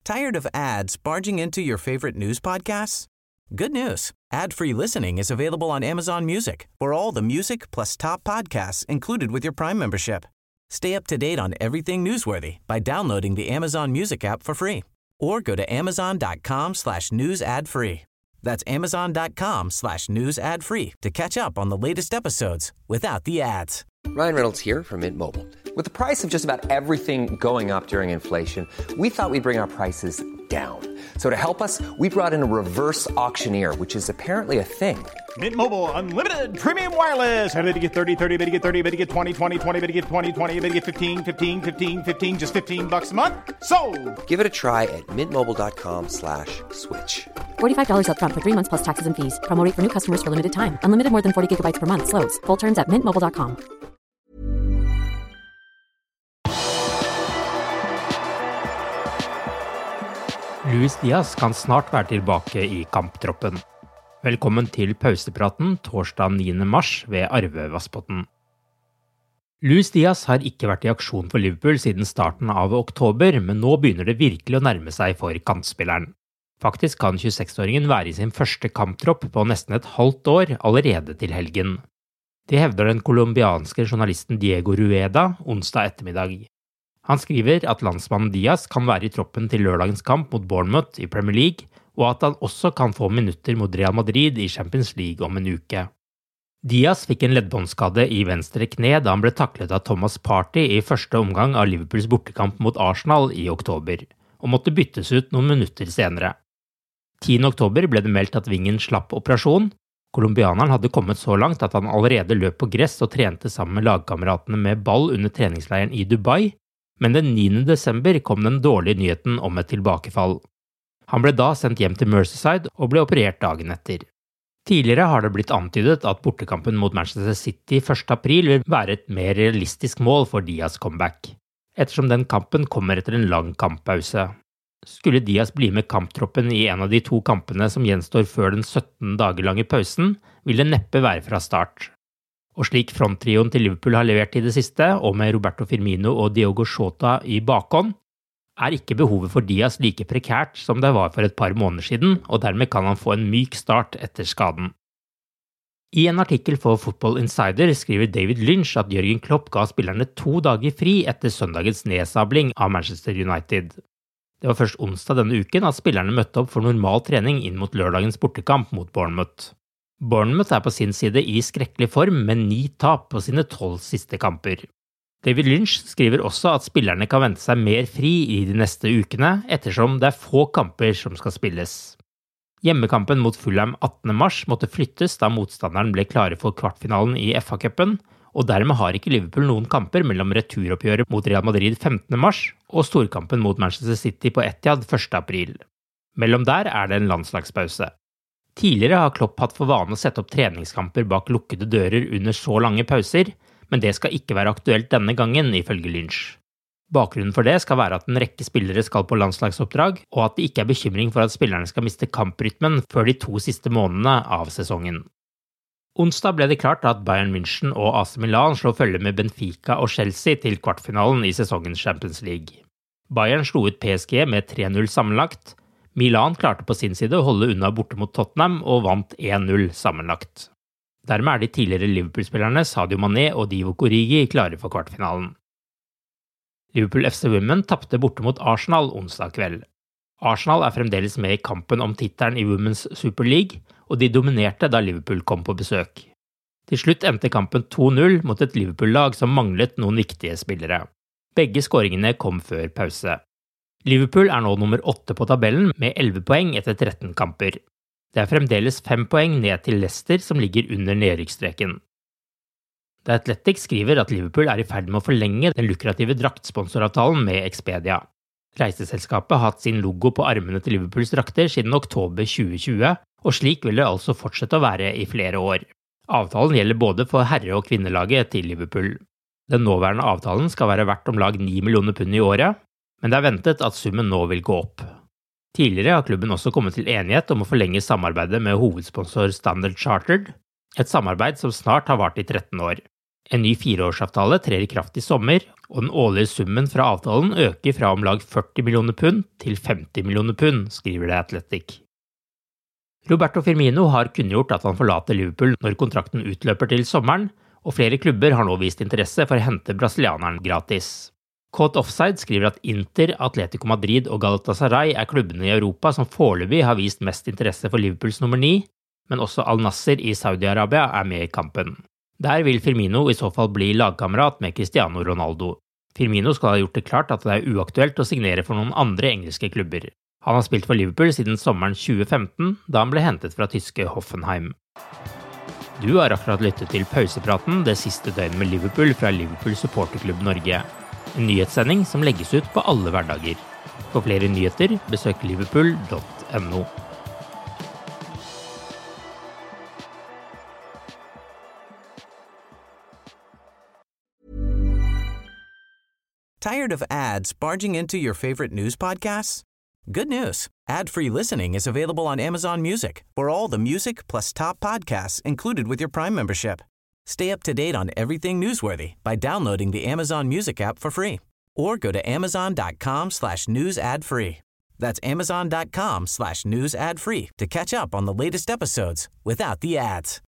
Tired of ads barging into your favorite news podcasts? Good news. Ad-free listening is available on Amazon Music for all the music plus top podcasts included with your Prime membership. Stay up to date on everything newsworthy by downloading the Amazon Music app for free or go to amazon.com/news ad free. That's amazon.com/news ad free to catch up on the latest episodes without the ads. Ryan Reynolds here from Mint Mobile. With the price of just about everything going up during inflation, we thought we'd bring our prices down. So to help us, we brought in a reverse auctioneer, which is apparently a thing. Mint Mobile Unlimited Premium Wireless. How to get 30, 30, how to get 30, how to get 20, 20, 20, how to get 20, 20, how to get 15, 15, 15, 15, just $15 a month? Sold! Give it a try at mintmobile.com/switch. $45 up front for 3 months plus taxes and fees. Promo rate for new customers for limited time. Unlimited more than 40 gigabytes per month. Slows full terms at mintmobile.com. Luis Diaz kan snart være tilbake i kamptroppen. Velkommen til pausepraten torsdag 9. mars ved Arve Vassbotn. Luis Diaz har ikke vært i aksjon for Liverpool siden starten av oktober, men nå begynner det virkelig å nærme seg for kantspilleren. Faktisk kan 26-åringen være i sin første kamptropp på nesten et halvt år allerede til helgen. Det hevder den kolumbianske journalisten Diego Rueda onsdag ettermiddag. Han skriver at landsmannen Diaz kan være i troppen til lørdagens kamp mot Bournemouth i Premier League, og at han også kan få minutter mot Real Madrid i Champions League om en uke. Diaz fikk en leddbåndskade i venstre kne da han ble taklet av Thomas Partey i første omgang av Liverpools bortekamp mot Arsenal i oktober, og måtte byttes ut noen minutter senere. 10. oktober ble det meldt at vingen slapp operasjon. Kolumbianeren hadde kommet så langt at han allerede løp på gress og trente sammen med lagkameratene med ball under treningsleiren i Dubai, men den 9. desember kom den dårlige nyheten om et tilbakefall. Han ble da sendt hjem til Merseyside og ble operert dagen etter. Tidligere har det blitt antydet at bortekampen mot Manchester City 1. april vil være et mer realistisk mål for Diaz comeback, ettersom den kampen kommer etter en lang kamppause. Skulle Diaz bli med kamptroppen i en av de 2 kampene som gjenstår før den 17 dager lange pausen, vil det neppe være fra start. Og slik fronttrioen til Liverpool har levert i det siste, og med Roberto Firmino og Diogo Jota i bakhånd, er ikke behovet for Diaz like prekært som det var for et par måneder siden, og dermed kan han få en myk start etter skaden. I en artikkel for Football Insider skriver David Lynch at Jürgen Klopp ga spillerne 2 dager fri etter søndagens nedsabling av Manchester United. Det var først onsdag denne uken at spillerne møtte opp for normal trening inn mot lørdagens bortekamp mot Bournemouth. Bournemouth er på sin side i skrekkelig form med 9 tap på sine 12 siste kamper. David Lynch skriver også at spillerne kan vente seg mer fri i de neste ukene, ettersom det er få kamper som skal spilles. Hjemmekampen mot Fulham 18. mars måtte flyttes da motstanderen ble klare for kvartfinalen i FA-cupen, og dermed har ikke Liverpool noen kamper mellom returoppgjøret mot Real Madrid 15. mars og storkampen mot Manchester City på Etihad 1. april. Mellom der er det en landslagspause. Tidligere har Klopp hatt for vane å sette opp treningskamper bak lukkede dører under så lange pauser, men det skal ikke være aktuelt denne gangen, ifølge Lynch. Bakgrunnen for det skal være at en rekke spillere skal på landslagsoppdrag, og at det ikke er bekymring for at spillerne skal miste kamprytmen før de 2 siste månedene av sesongen. Onsdag ble det klart at Bayern München og AC Milan slår følge med Benfica og Chelsea til kvartfinalen i sesongens Champions League. Bayern slo ut PSG med 3-0 sammenlagt. Milan klarte på sin side å holde unna borte mot Tottenham og vant 1-0 sammenlagt. Dermed er de tidligere Liverpool-spillerne Sadio Mané og Divock Origi klare for kvartfinalen. Liverpool FC Women tapte borte mot Arsenal onsdag kveld. Arsenal er fremdeles med i kampen om tittelen i Women's Super League, og de dominerte da Liverpool kom på besøk. Til slutt endte kampen 2-0 mot et Liverpool-lag som manglet noen viktige spillere. Begge skåringene kom før pause. Liverpool er nå nummer 8 på tabellen med 11 poeng etter 13 kamper. Det er fremdeles 5 poeng ned til Leicester som ligger under nedrykksstreken. The Athletic skriver at Liverpool er i ferd med å forlenge den lukrative draktsponsoravtalen med Expedia. Reiseselskapet har hatt sin logo på armene til Liverpools drakter siden oktober 2020, og slik vil det altså fortsette å være i flere år. Avtalen gjelder både for herre- og kvinnelaget til Liverpool. Den nåværende avtalen skal være verdt om lag 9 millioner pund i året, men det er ventet at summen nå vil gå opp. Tidligere har klubben også kommet til enighet om å forlenge samarbeidet med hovedsponsor Standard Chartered, et samarbeid som snart har vart i 13 år. En ny 4-årsavtale trer i kraft i sommer, og den årlige summen fra avtalen øker fra om lag 40 millioner pund til 50 millioner pund, skriver The Athletic. Roberto Firmino har kunngjort at han forlater Liverpool når kontrakten utløper til sommeren, og flere klubber har nå vist interesse for å hente brasilianeren gratis. Caught Offside skriver at Inter, Atletico Madrid og Galatasaray er klubbene i Europa som foreløpig har vist mest interesse for Liverpools nummer 9, men også Al Nasser i Saudi-Arabia er med i kampen. Der vil Firmino i så fall bli lagkamerat med Cristiano Ronaldo. Firmino skal ha gjort det klart at det er uaktuelt å signere for noen andre engelske klubber. Han har spilt for Liverpool siden sommeren 2015, da han ble hentet fra tyske Hoffenheim. Du har akkurat lyttet til pausepraten det siste døgnet med Liverpool fra Liverpool Supporterklubb Norge. En nyhetssending som legges ut på alle hverdager. For flere nyheter, besøk liverpool.no. Tired of ads barging into your favorite news podcasts? Good news. Ad-free listening is available on Amazon Music for all the music plus top podcasts included with your Prime membership. Stay up to date on everything newsworthy by downloading the Amazon Music app for free or go to amazon.com/news ad free. That's amazon.com/news ad free to catch up on the latest episodes without the ads.